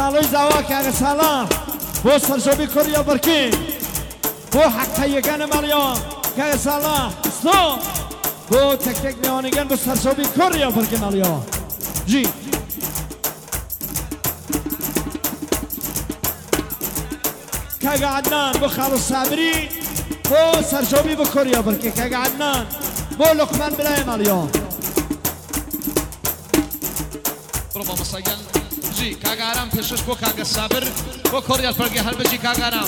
ساڵی زاوا کاگە ساڵان بۆ سەرژۆبی کوڕیا بەرکین بۆ حەقەیەکانە ماڵیەوە کاگە ساڵان سۆ بۆ تەکتێک میوانەکان بۆ سەرژۆبی کوڕیا بەرکین ماڵیەوە جی کاگە عەدنان بۆ خاڵ سابری بۆ سەرژۆبی بۆ کوڕیا بەرکین کاگە عەدنان بۆ لوقمان برای ماڵیەوە بڕۆ مەسەگەن جی کاگارام پێشش بۆ کاگە سابر بۆ کۆڕیال پەرگێ هەلبەجی کاگارام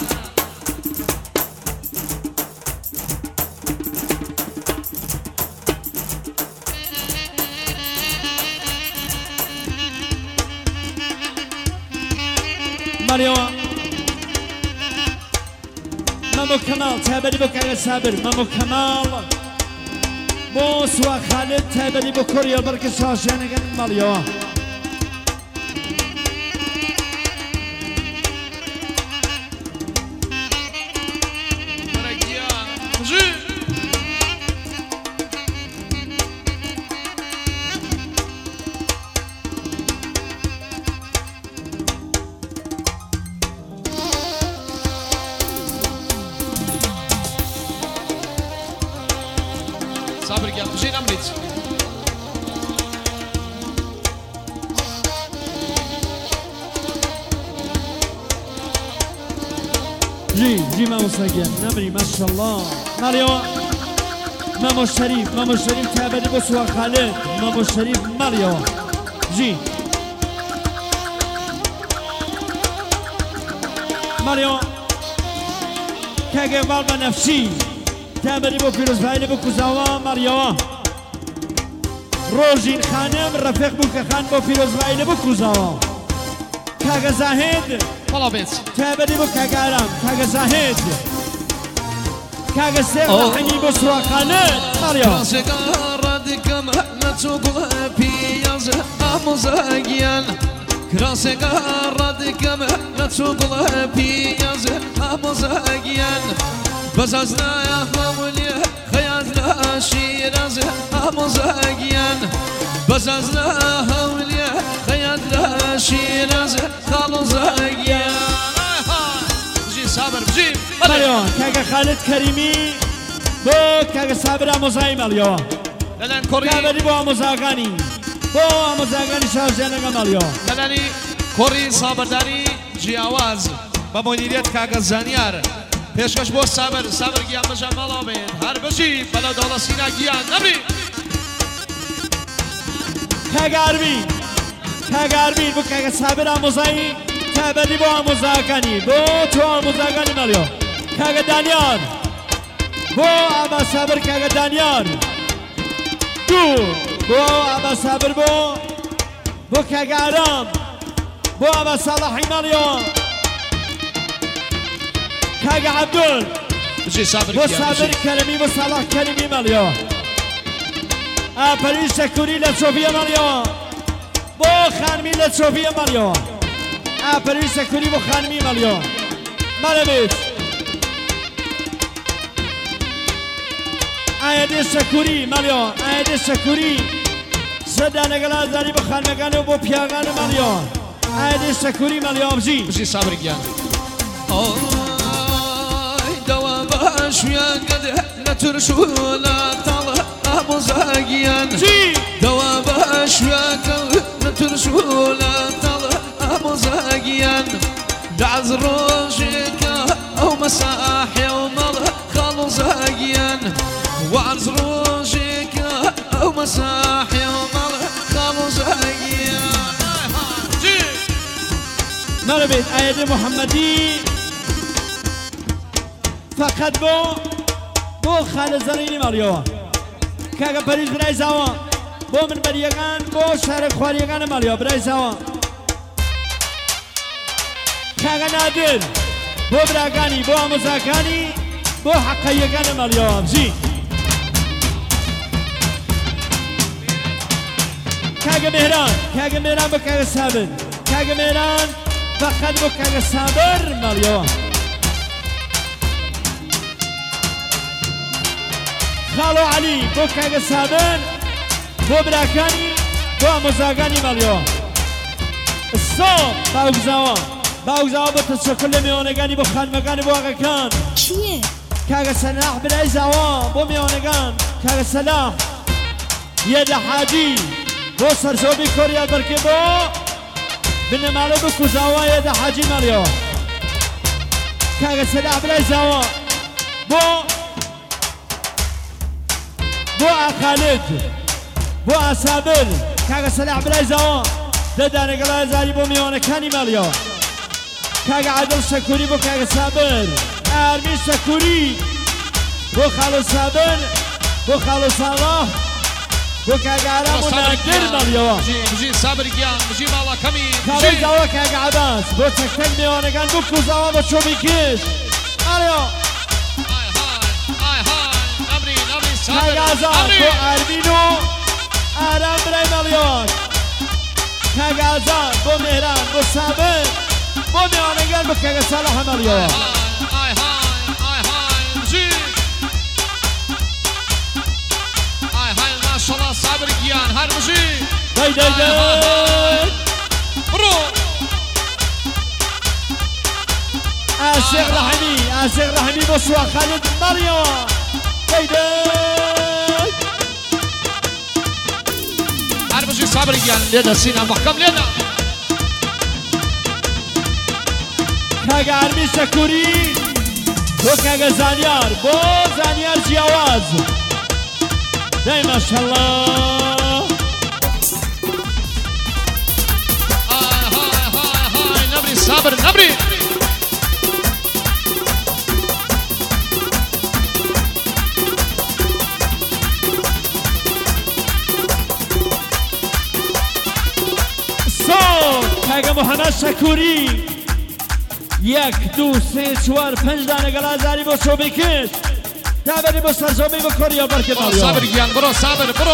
ماڵیەوە مەمۆ کەماڵ تایبەتی بۆ کاگە سابر مەمۆ کەماڵ بۆ سوا خالد تایبەتی بۆ کۆڕیال بەرکە شاشیانەکەن ماڵیەوە صابر گیان بژی نەمریت جی مامۆستاگیان نەمری ماشەڵڵا ماڵیەوە مامۆ شەریف تایبەتی بۆ سوا خالد مامۆ شەریف ماڵیەوە جی ماڵیەوە کاگە باڵ بە نەفشی تایبەتی بۆ پیرۆزبایلی بۆ کوزاوە ماڵیەوە ڕۆژین خانم ڕەفیق بووکەخان بۆ پیرۆزبایلی بۆ کوزاوە کاگە زاهێد بەڵا بێت تایبەتی بۆ کاگارام کاگە زاهێد کاگە سێغەحەنی بۆ سوا خالد ماڵیەوە ڕادەکەم نەچۆگوڵە پیاز ئامۆزاگیان کراسێکە ڕادەکەم نەچۆگوڵە پیاز ئامۆزاگیان بەزازنایە هەوڵێ خەیاز لە شیراز ئامۆزاگیان بەزازنە هەوڵێ خەیاز لە شیراز خاڵۆزاگیان بژی سابر بژی ماڵیەوە کاگە خالد کەریمی بۆ کاگە سابر ئامۆزایی ماڵیەوە لەلایەن کۆڕی تایبەتی بۆ ئامۆزاکانی شارژیانەکە ماڵیەوە لەلانی کۆڕی سابەرداری جیاواز بە مۆدیریەت کاگە زانیار پێشکەش بۆ سابر گیان بەژە ماڵەوە بێت هەر بژی بەلە دەوڵە سینا گیان نەبی کاگاربین بۆ کاگە سابر ئامۆزایی تایبەتی بۆ ئامۆزاکانی بۆ تۆ ئامۆزاکانی ماڵیەوە کاگە دانیار بۆ ئاما سابر کاگە دانیار دوو بۆ ئاما سابر بۆ کاگە ئارام بۆ ئاما ساڵەحی ماڵیەوە کاگە عەبدول بژی سابر بۆ گیان سابر کەرەمی بۆ ساڵح کەریمی ماڵیەوە ئاپەری شەکوری لە چۆپیە ماڵیەوە بۆ خانمی لە چۆپیە ماڵیەوە ئاپەری شەکوری بۆ خانمی ماڵیەوە ماڵەبێت ئایەدێ شەکوری ماڵیەوە ئایەدێ شەکوری سەدانەگەڵ ئازاری بۆ خانمەکانەوە بۆ پیاگانە ماڵیەوە ئایەدێ شەکوری ماڵیەوە بژی سابر گیان دەوا باشویان گەدە لە تورش و لە تاڵە ئامۆزاگیان دەوا باشویان لە تورش و لە تاڵە ئامۆزاگیان دەعز ڕۆژێکە ئەو مەساحێ و مەڵە خاڵۆزاگیان وعز ڕۆژێکە ئەو مەساحێ و مەڵە خاڵۆزاگیان مەڵەبێت ئایەدێ محەممەدی فقط بۆ خالە زەرینی ماڵیەوە کاگە پەریز برای زاوە بۆ من بەریەکان بۆ شارە خواریەکانە ماڵیەوە برای زاوە کاگە نادر بۆ براکانی بۆ ئامۆزاکانی بۆ حەقەیەکانە ماڵیەوە بژی کاگە مێران بۆ کاگە سابر کاگە مێران فقط بۆ کاگە سابر ماڵیەوە خاڵۆ عەلی بۆ کاگە سابر بۆ براکانی بۆ ئامۆزاکانی ماڵیەوە الصوت باوزاوا بتشكل لميونغاني بخانمغاني بواغكان کیه؟ كاغا سلاح بلاي زاوا بو ميونغان كاغا سلاح يد حاجي بو سرزوبي كوريا بركي بو بنمالو بكو زاوا يد حاجي ماليو كاغا سلاح بلاي زاوا بو خالد بو سابر كاغا سلاح بلاي زاوا دداني قلا زاري بو ميونغاني ماليو كاغا عدل شكوري بو كاغا سابر ارمي شكوري بو خالو سابر بو خالو صلاح بو كاغا عرام وناقر ماليو بجي صابر جيان بجي مالا كمي خالو زاوا كاغا عباس بو تكتل ميوانگان بو كوزاوا بو شومي كيش ماليو نبري صابر كاغا عزام بو ارمينو ارام براي ماليو كاغا عزام بو مهران بو صابر بو ميوانگان بو كاغا صلاح ماليو ما شاء الله صابر جيان هار بجي داي برو آسيغ رحمي بوشوا خالد ماريو داي هار بجي صابر جيان ليدا سينا محكم ليدا كاغا عرمي شكوري بو كاغا زانيار بو زانيار جياواز داي ما شاء الله هاي نبري صابر نبري كاغا محمد شكوري 1 2 3 4 5 دانه گلازاری بو شوبی کش دابری بو سرزومی بو کوریا برکه ماليو صابر جيان برو صابر برو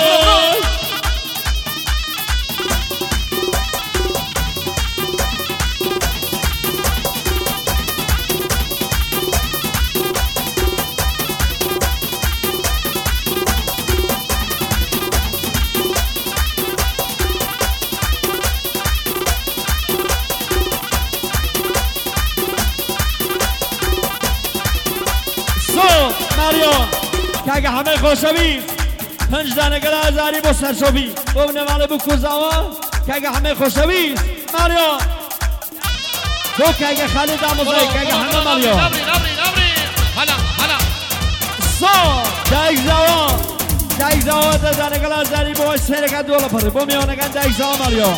ماريو كاغا همه خوشوی 5 دانه گلازاری بو سرزومی بو نماله بو کوزاوا كاغا همه خوشوی ماريو بو كاغا خالد آموزای كاغا همه ماليو نبري هلا دایک زاوا دانه گلازاری بو سرکا دولا پره بو میونگان دایک زاوا ماليو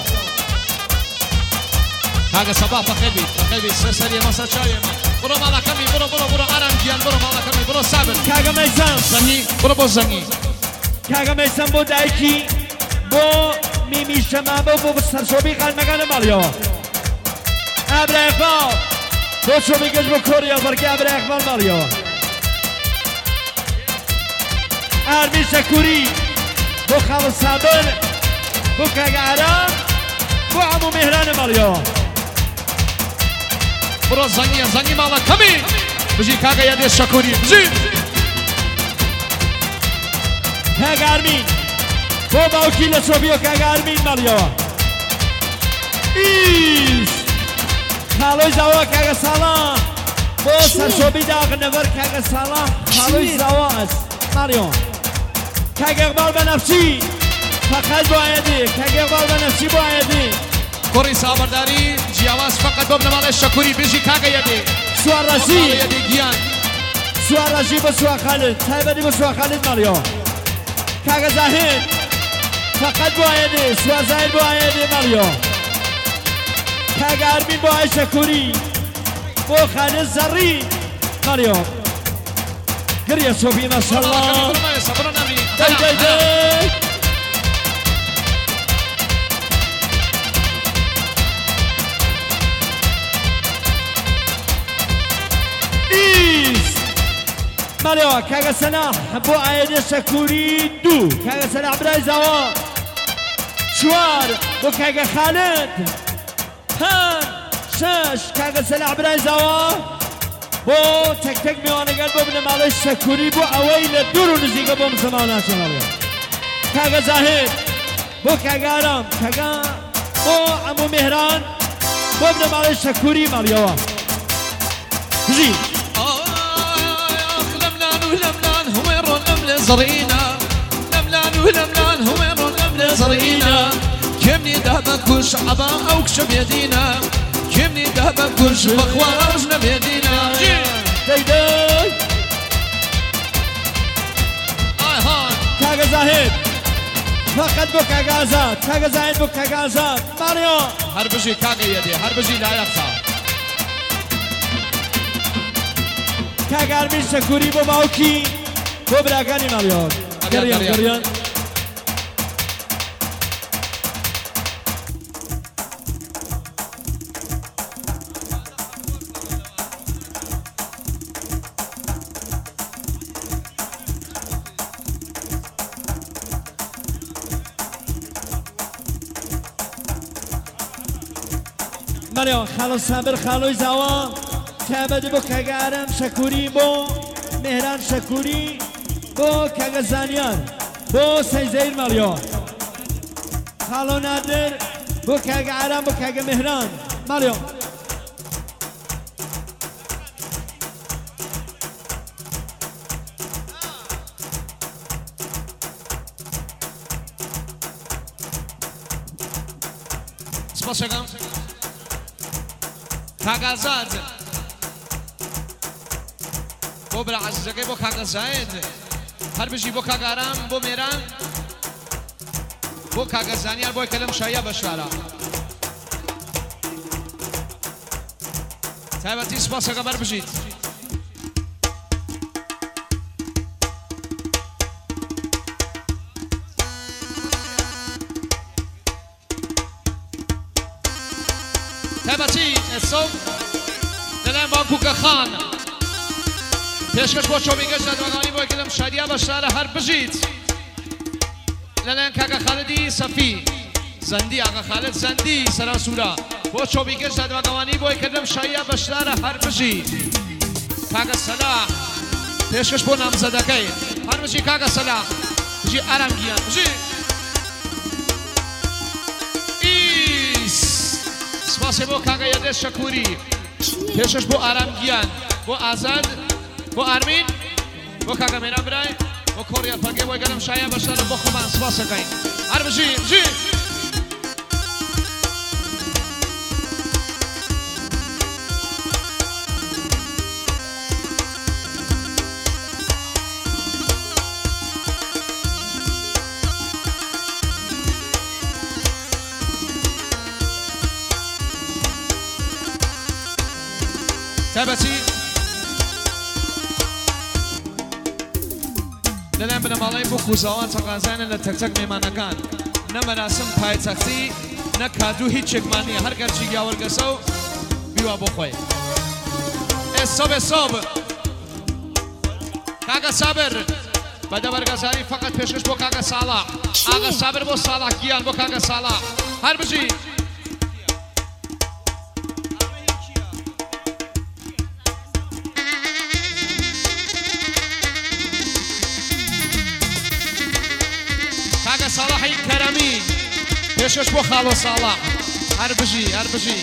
كاغا صباح فخبي سرسري مسا شاي برو مالا كمي برو ارام جيان برو مالا كمي برو صابر كاغا ميسام زني برو بو زني كاغا ميسام بو دايكي بو ميمي شمامو بو سرشوبي قلمگان ماليو ابرا اقبال بو شوبي گج بو كوريا بركي ابرا اقبال ماليو ارمي شكوري بو خالو صابر بو كاغا عرام بو عمو مهران ماليو برو زني مالا كمي بجي كاغا يدي شكوري بجي كاغا ارمين بو باوكي لشوبيو كاغا ارمين ماليو ايش خالوي زاوا كاغا صلاح بو سرشوبي داغ نفر كاغا صلاح خالوي زاواز ماليو كاغا اقبال بنفسي فقط بو عيدي كاغا اقبال بنفسي بو عيدي كوري صابرداري جياواز فقط بابن مال الشكوري بيجي كاغا يدي سوار رشيد يدي جيان سوار رشيد بسوا خالد تايبدي بسوا خالد ماليو كاغا زاهد فقط بو عيدي سوار زاهد بو عيدي ماليو كاغا ارمين بو عي شكوري بو خالد زري ماليو قرية صوفي ما شاء الله داي ماليو كاغا سلاح بو عيدي شكوري 2 كاغا سلاح براي زاوا شوار بو كاغا خالد 6 كاغا سلاح براي زاوا بو تك ميوانگان بو بن مال شكوري بو اويل دورو نزيگا بو مسلمانات ماليو كاغا زاهد بو كاغا رام كاغا بۆ عمو مهران بۆ بنەماڵەی شەکووری ماڵیەوە بژی لملان ولملان هويرو لمل زرينا لملان ولملان هويرو لمل زرينا كمني دهبك وشعبا او كشب يدينا كمني دهبك وخوارجنا بيدينا دەیدەی کاگە زاهێد فقط بۆ کاگە ئازاد کاگە زاهێد بۆ کاگە ئازاد ماڵیەوە هەر بژی کاگە یەدێ هەر بژی لایەقا کاگە ئەرمین شەکووری بۆ باوکی بۆ براکانی ماڵیەوە گەڕیان گەڕیان ماڵیەوە خاڵۆ سابر خاڵۆی زاوە تابەتی بۆ کاگە ئارەم شەکووری بۆ مهران شەکووری بۆ کاگە زانیار بۆ سەیزەیر ماڵیەوە خاڵۆ نادر بۆ کاگە ئارام بۆ کاگە مهران ماڵیەوە سپاسەکەم کاگە ئازاد بۆ برا عەزیزەکەی بۆ کاگە زاهێد هەر بژی بۆ کاگە ئارام بۆ مێران بۆ کاگە زانیار بۆی کە لەم شایە بەشدارە تایبەتی سپاسەکە بەربژیت تایبەتی ئێسۆم لەلایەن باکووکە خان پێشکەش بۆ چۆمیگەش دادوەگانی بۆی کە لەم شایە بەشدارە هەر بژیت لەلایەن کاگە خالدی سەفی زەندی ئاغا خالد زەندی سەراسوورە بۆ چۆمیگەش دادوەگەوانی بۆی کە لەم شایە بەشدارە هەر بژیت کاگە سەلاح پێشکەش بۆ نامزەدەکەی هەر بژی کاگە سەلاح بژی ئارامگیان بژی سپاسی بۆ کاگە یەدێ شەکووری پێشش بۆ ئارامگیان بۆ ئازاد بۆ ئارمین بۆ کاگە مێران برای بۆ کۆڕیا فەرگێ بۆی گەلم شایە بەشدارە بۆ خۆمان سپاسەکەین هەر بژی بژی تابەتی لەلایەن بنەماڵەی بۆ کوزاوان تەقازانە لە تەکتەک مێمانەکان نە مەراسم پایتەختی نە کادوو هیچ شتێکمان نییە هەر گەرچی گیاوەرگەسە و بیوا بۆ خۆی ئێسۆب ئێسۆب کاگە سابر بەدەبەرگەزاری فقط پێشکەش بۆ کاگە ساڵاح ئاگە سابر بۆ ساڵاح گیان بۆ کاگە ساڵاح هەر بژی کاگە ساڵاحی کەرەمی پێشکەش بۆ خاڵۆ ساڵاح هەر بژی هەر بژی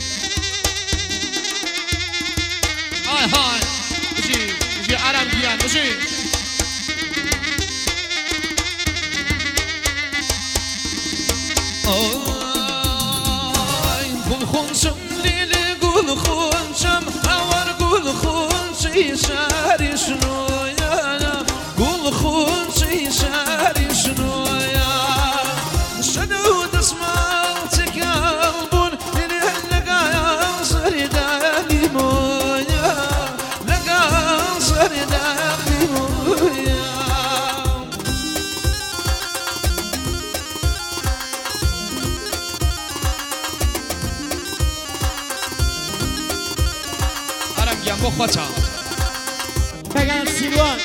های های بژی بژی ئارامگیان بژی گوڵ خونچم لیلی گوڵ خونچم هەوار گوڵ خونچی شاری شنۆیانە گوڵ خونچی شاری شنۆیە شەدە و دەسماڵ چێکیان بوون لێ لەگایان سەریدانی مۆیە لەگایان سەریدانی مۆیە ئارامگیان بۆ خۆتە کاگە سیروان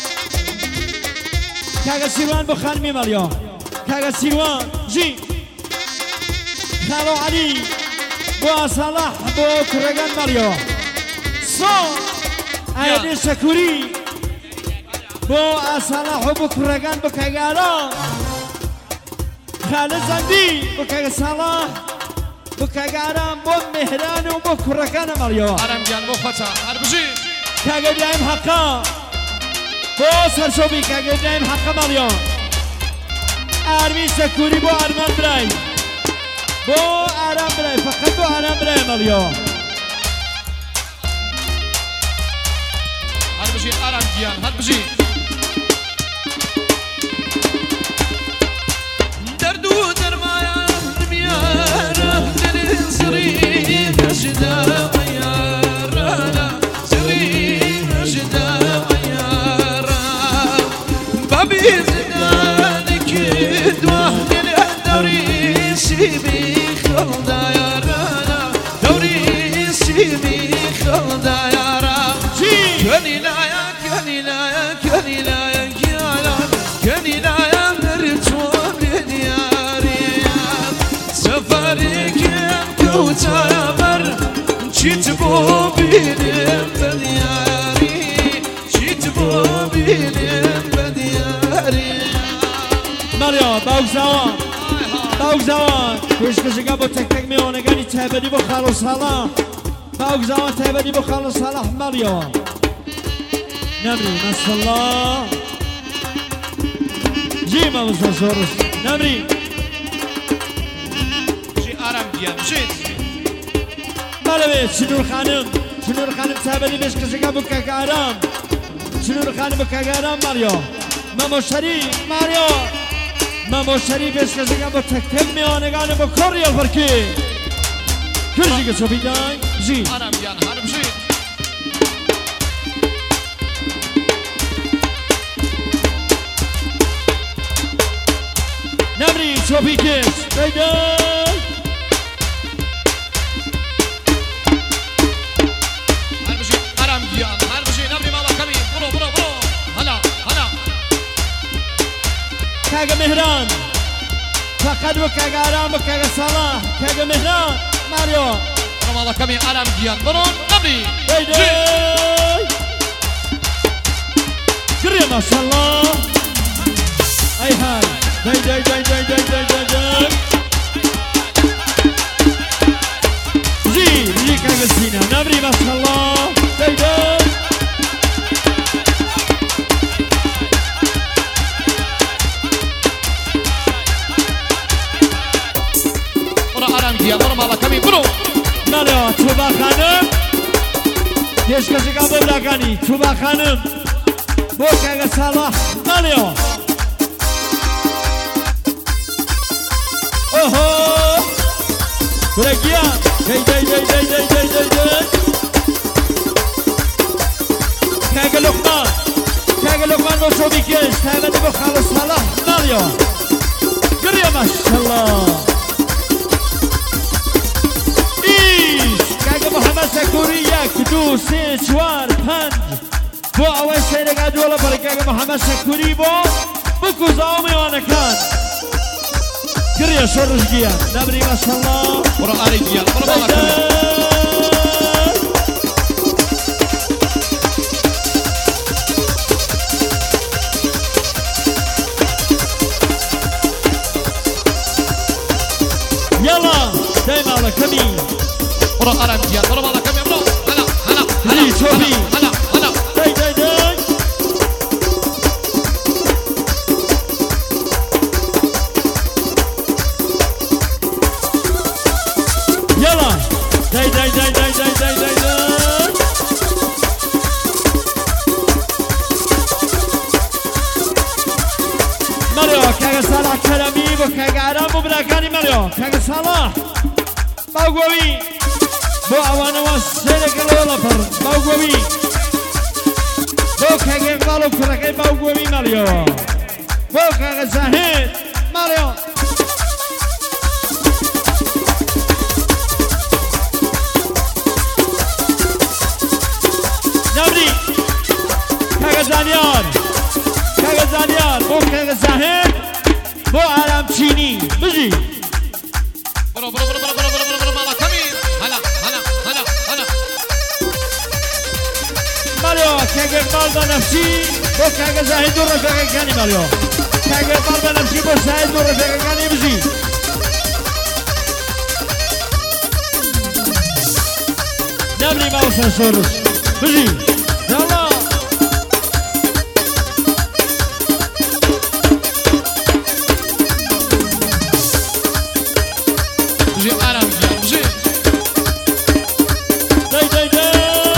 کاگە سیروان بۆ خانمی ماڵیەوە کاگە سیروان ژی خاڵۆ عەلی بۆ ئاساڵاح بۆ کوڕەکان ماڵیەوە سۆ ئایەدێ شەکووری بۆ ئاساڵاح و بۆ کوڕەکان بۆ کاگە ئارام خالد زندی بۆ کاگە ساڵح بۆ کاگە ئارام بۆ مهران و بۆ کوڕەکانە مەڵیەوە ئارامگیان بۆ خۆتە هەربژی کاگە ئیبراهیم حەقا بۆ سەرچۆبی کاگە ئیبراهیم حەقا مەڵیەوە ئارمی سەکووری بۆ ئارمان برای بۆ ئارام برای فەقەت بۆ ئارام برای مەڵیەوە هەربژی ئارامگیان هەربژی چیت بو بینم بدیاری چیت بو بینم بدیاری ماریا باوزاوان پێشکەشەکە بۆ تەک میوانەکانی تایبەتی بۆ خاڵ و ساڵح باوزاوان تایبەتی بۆ خاڵ و ساڵح ماڵیەوە نەمری مەسەڵڵا ژی مامۆستا سۆڕش نەمری ژی ئارامگیان ژیت مالەوێ چنوور خانم تایبەتی پێشکەشەکە بۆ کاکە ئارام چنوور خانم بۆ کاکە ئارام ماڵیەوە مەمۆشەری ماریۆ مەمۆشەری پێشکەشەکە بۆ تەک میوانەکانە بۆ کۆڕی هەڵبەرکی کرژیکە چۆپیدای ژی ئارامگیان هەربژی نەمری چۆپی کێش دەیدەی هەربژی ئارامگیان هەربژی نەمری ماڵەکەمی بڕۆ هەلا کاگە مهران فقط بۆ کاگە ئارام بۆ کاگە ساڵح کاگە مهران ماریۆ ماڵەکەمی ئارامگیان بڕۆن نەمری دەیدەی گڕێ ماشەڵڵا ئەی هاي دەیدەی ژی کاگە سینە نەمری ماشەڵڵا دەیدەی بڕۆ ماڵەکەمی بڕۆ ماڵەوە تووبا خانم پێشکەشەکە بۆ براکانی تووبا خانم بۆ کاگە ساڵح ماڵەوە ئۆهۆ برەگیان دەی کاگە لوقمان بۆ چۆبی کێش تایبەتی بۆ خاڵە ساڵح ماڵەوە گڕێ ماشەڵڵا محمد سەکووری 1 2 3 4 5 بۆ ئەوەی سەیرەکە دووەڵە بەڕێکاگە محەممەد سەکووری بۆ بکوزاو میوانەکان گڕێ شۆڕژگیان نەمری مەشەڵڵا بڕۆ ئارێگیان بڕۆ ماڵەکەمی یاڵا دای ماڵەکەمی برو ئارامگیان بڕۆ ماڵەکەمی بڕۆ هەلا چۆبی دەی یاڵا دەی مەریۆ کاگە ساڵح کەرەمی بۆ کاگە ئارام بۆ براکانی مەریۆ کاگە ساڵح باوگۆوی بۆ ئەوانەوە سێرەکە لەوەڵەپەر باوگۆوی بۆ کاگە ئیقباڵ و کوڕەکەی باوگۆوی ماڵیەوە بۆ کاگە زاهید ماڵیەوە نەمری کاگە زانیار بۆ کاگە زاهید بۆ ئارامچینی بژی برو ماڵەکەمی هەلا مالیۆ کاگە ئیقباڵ بە نەفسی بۆ کاگە زاهید و ڕەفیقەکانی مالیۆ کاگە بەڵ بەنەفشی بۆ سایت و ڕفێقەکانی بژی نەبری ماوسە سۆرش بژی یاڵا بژی ئارام گیان بژی دەی دەی دەی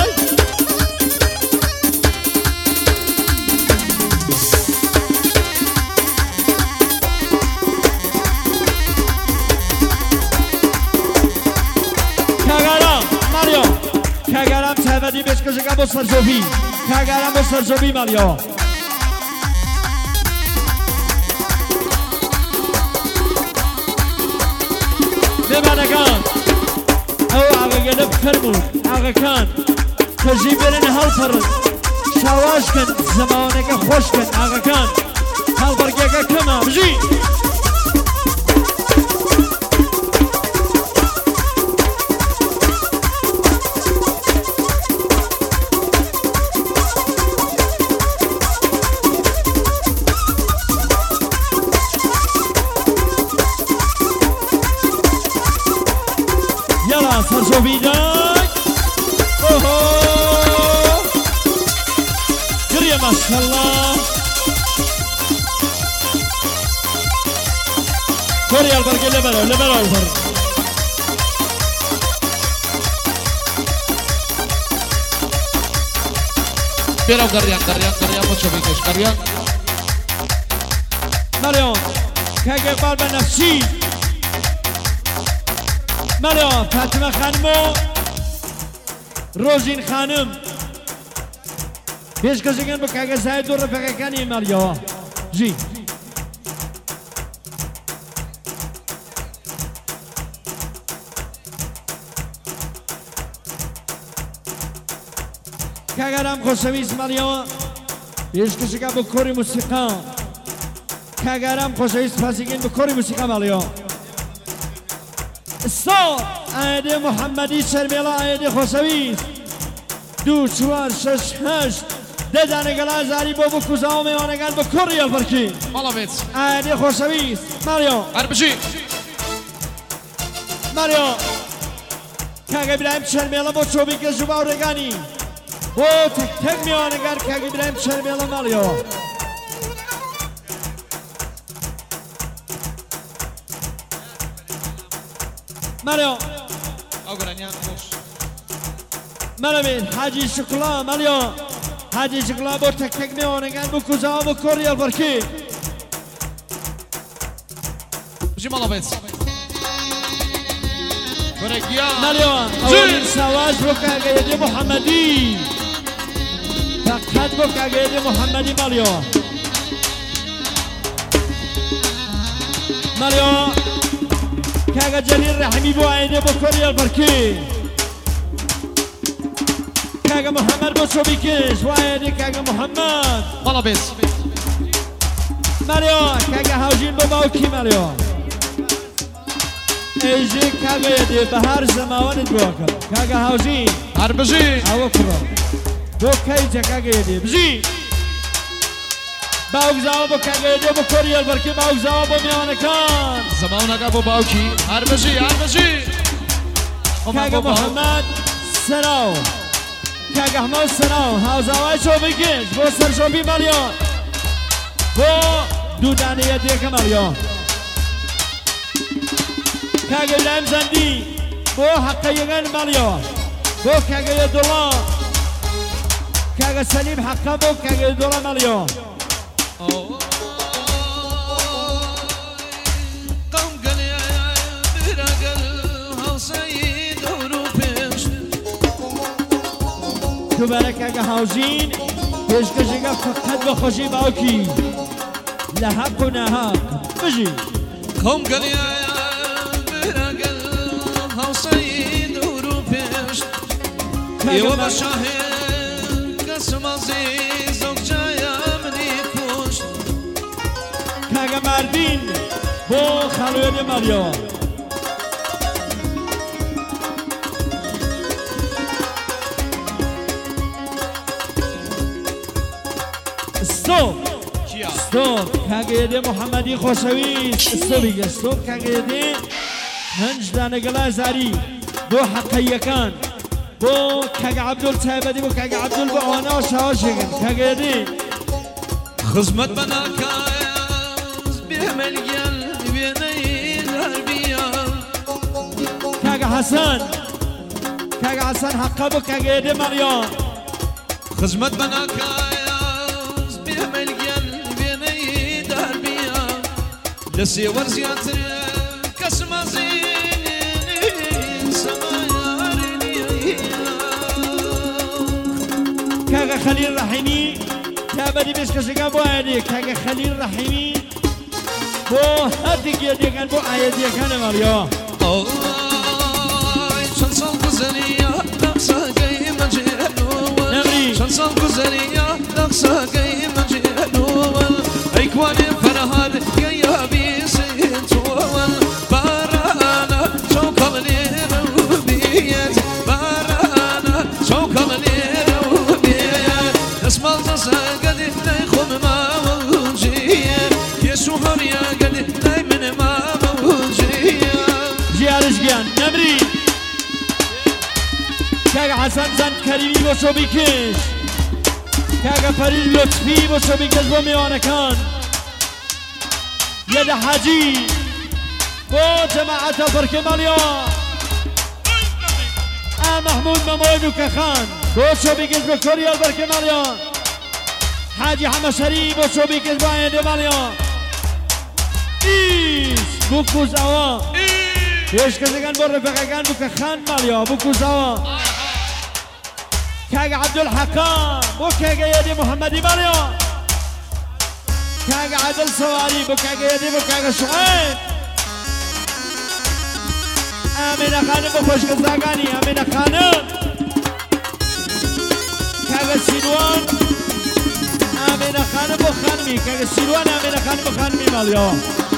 کاگەرام ماریۆ کاگەرام تایبەتی پێشکەشەکە بۆ سەرجۆبی کاگەرام بۆ سەرجۆبی ماریۆ مێمانەکان ئەو ئاغەگەنە بفەرموون ئاغەکان کەژی بێنن هەڵپەڕن شاواشکن زەماوانەکە خۆشکن ئاغەکان هەڵبەرگەکە کەمە بژی یالا سەرجۆبی دای ئۆهۆ گریە ماشەڵڵا کۆری هەڵبەرگە لەبەرەوە لەبەر هەڵبەر بێرەو گەڕیان گەڕیان گەڕیان بۆ چۆبی کەش گەڕیان ماریۆ کاگە بەڵ بەنەفشی مالیۆ فاتمە خانم و ڕۆژین خانم پێشکەشەکەن بە کاگە زاید و ڕفێقەکانی مالیۆ ژی کاگەرام خۆشەویست مالیۆ پێشکەشەکە بە کۆری موسیقا کاگەرام خۆشەویست پاسیگەین بە کۆری موسیقا مالیۆ سال ئایدێ محەممەدی شەرمێڵە ئایدێ خۆشەویست دوو چوار شەش هەشت دەدانەگەڵا زاری بۆ بکوزاوە میوانەکان بە کوڕی هەڵبەرکی بەڵام بێت ئایدێ خۆشەویست ماریۆ هەر بژی ماریۆ کاگە برایم شەرمێڵە بۆ چۆبی کەژ و باوڕێگانی بۆ تەک میوانەکان کاگە برایم شەرمێڵە ماڵیۆ ماریۆ ئەو گەرانیان خۆش مەرەبێت حاجی شکڵا مالیۆ حاجی شکڵا بۆ تەک میوانەکان بکوزاوە بە کۆڕی هەڵبەرکی بژی مەڵە بێت بەرەگیان مالیۆ ئەوەی ساواش بۆ کاگەیەدی محەممەدی فقط بۆ کاگەیەدی محەممەدی مالیۆ مالیۆ کاگە جەلیل ڕەحیمی بۆ ئایدێ بۆ کۆڕی هەڵبەرکی کاگە محەممەد بۆ چۆبی کەش وایەدی کاگە محەممەد بەڵە بێت مالیۆ کاگە هاوژین بۆ باوکی مالیۆ ئەیژێ کاگەیەدێ بەهار زەماوەنت بۆکە کاگە هاوژین هەر بژی ئەوە کوڕە بۆ کەیجە کاگەیەدێ بژی باوکزاوە بۆ کاگەیەدێ بۆ کۆڕی هەڵبەرکی باوکزاوە بۆ میوانەکان زەماونەکە بۆ باوکی هەر بژی هەر بژی کاگە محەممەد سەراو کاگە حمەد سەراو هاوزاوای چۆبی کەش بۆ سەرچۆبی مالیۆ بۆ دوودانەیەدێکە مالیۆ کاگە برایم زەندی بۆ حەقەیەگەن مالیۆ بۆ کاگەیە دڵە کاگە سەلیم حەقە بۆ کاگەیە دڵە مالیۆ قەم گەلێ برەگەل هەڵسەی دەور و پێش دووبارە کاگە هاوژین پێشکەشەکە فقەت بە خۆشی باوکی لە حەق و ناحەق بژی قەم گەلێ برەگەل هەڵسەی دەور و پێش ئێوە بە شاهێن کەسم عەزیز زەوجایە منی کوشت کاگە ماردین بۆ خاڵوێنێ مالیۆ ستوب کاگیده محمدی خوشویست استوبی استوب کاگیده هنج دانگلا زاری بو حقیقان بو کاگ عبدال تایبدی بو کاگ عبدال بو آنا شاشگن کاگیده خدمت بنا کاز بیمل گل بینی دربیان کاگ حسن حقا بو کاگیده مریان خدمت بنا کاز بیمل گل بینی دربیان لسی ورزیاتر کسم زین سمایارنی کاگ خلیل رحیمی تابدی بس کسیگا بو آیدی کاگ خلیل رحیمی بو هدی گیدی کن بو آیدی کن مریان چند سال گذریا نقصه گی مجهول چند سال گذریا نقصه گی مجهول ایکوانی فرهاد گیا بیسیتول بارانا چوکالی رو بیت بارانا چوکالی رو بیت اسمال زاگدی نیخوم ما وجیه یسوع هریا گدی نیمن ما وجیه جیارش گیان نمری کاگ حسن زن کریمی بو شو بیکش کاگ فرید لطفی بو شو بیکش بو میانکان ید حاجی بو جماعت فرک مالیان محمود ممویدو کخان بو شو بیکش بو کوریال فرک مالیان حاجی حمشری بو شو بیکش بو آینده مالیان ایس بو کوز آوان پیش کسیگن بو رفقگان بو کخان مالیان بو کوز آوان کاگ عبدالحکام بو کاگ یدی محمدی مالیان کاگ عدل سواری بو کاگ یدی بو کاگ شعیب امینه خانم بو خوشگزاگانی امینه خانم کاگ سیروان امینه خانم بو خانمی کاگ سیروان امینه خانم بو خانمی مالیان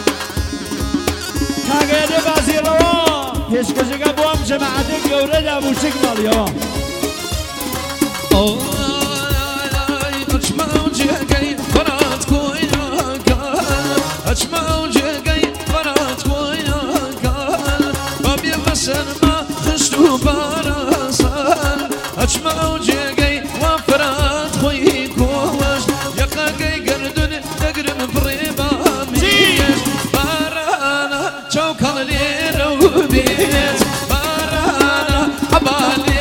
کاگ یدی بازی روان پیش کسیگن بو هم جماعتی گوره دا موسیق مالیان açma ucagay barat koyna kal açma ucagay barat koyna kal babi vasanma khshtu barasan açma ucagay wafrat khoy kowash yaqagay gardun tagrim briba miyash barana chawkali rawbiyat barana habali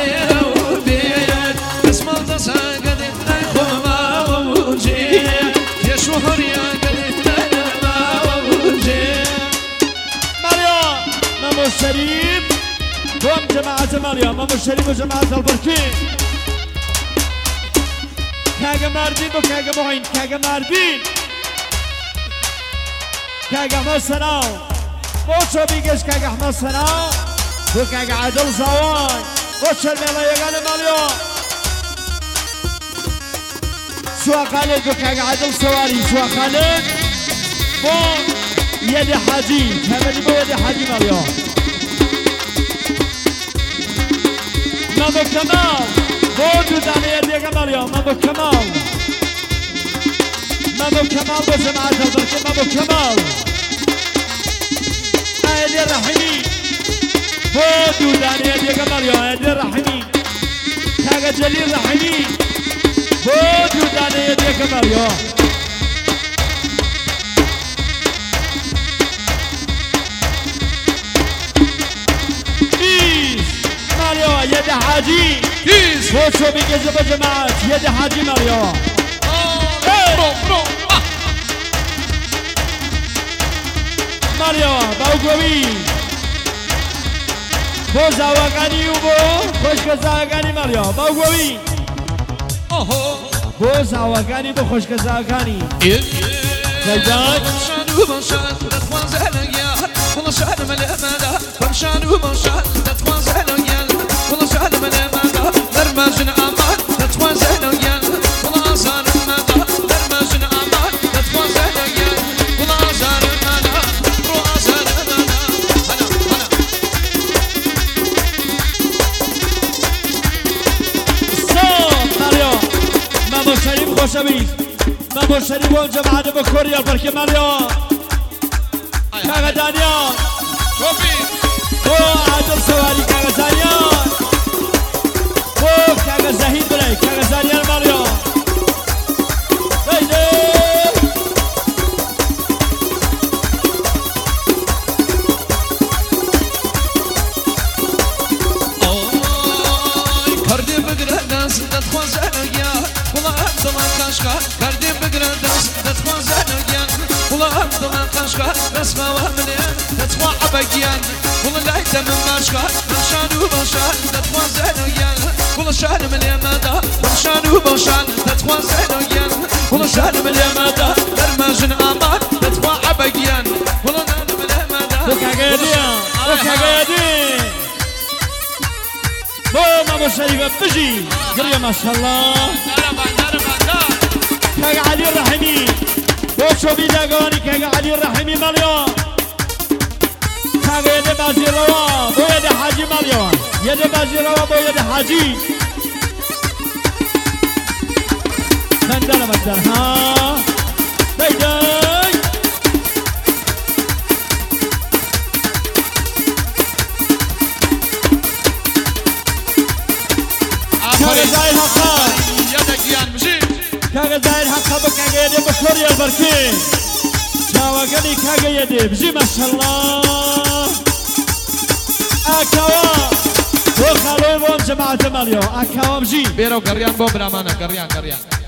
شريف هم جماعة ماليا مامو شريف وجماعة البركي كاغا ماردين وكاغا معين كاغا ماردين كاغا احمد سناو موشو بيجيش كاغا احمد سناو وكاغا عدل زوان وشر ميلا يغاني ماليا سوا خالد وكاغا عدل سواري سوا خالد بو يدي حاجي كامل بو يدي حاجي ماليا مامو كمال بودو دانية ديگه ماليا مامو كمال مامو كمال بو جماعة البركة مامو كمال ايدي رحمي بودو دانية ديگه ماليا ايدي رحمي كاغا جليل رحمي بودو دانية ديگه ماليا يد حاجي وشو بيجي بجماعات يد حاجي ماريو ماريو باوكوي بو زاوغاني وبو خوشك زاوغاني ماريو باوكوي بو زاوغاني بو خوشك زاوغاني زيدان والله شهد ملامانا ومشان ومشان تتوازن ويال والله شهد ملامانا درماجن امان تتوازن ويال والله ازار مانا درماجن امان تتوازن ويال والله ازار مانا رو ازار مانا انا صوت ماريو مامو شريف خوشبيز ما بۆ شەری بۆم جەماعەتە بە کۆریال بەرکە مالیەوە کاگە دانیان شوفي بۆ عادل سەواری کاگە زانیان بۆ کاگە زەهید بڵێ کاگە زانیان مالیەوە کردی بگرد دست دتخوازن گیان ولا عبدالله قشقا نسمع وهملين تتوع بقيان ولا لقيت من مشقا مشان وبشان تتخوازن گیان ولا شان من اليمادة مشان وبشان تتخوازن گیان ولا شان من اليمادة درماجن امان تتوع بقيان ولا نان من اليمادة وكاقيدي بوما مشاريفة بجي قرية ما شاء الله كاقا علي الرحمي بوشو بيدا قواني كاقا علي الرحمي ماليو كاقا يدي بازي روا بو يدي حاجي ماليو يدي بازي روا بو يدي حاجي مندانا مجدر ها داي كاقا زايد حقا يدك يان مجي كاغا داير حقا بكاغا يدي بكوريا البركين شاوغني كاغا يدي بجي ما شاء الله اكاوا وخالوي بوم جماعة ماليو اكاوا بجي بيرو قريان بو برامانا قريان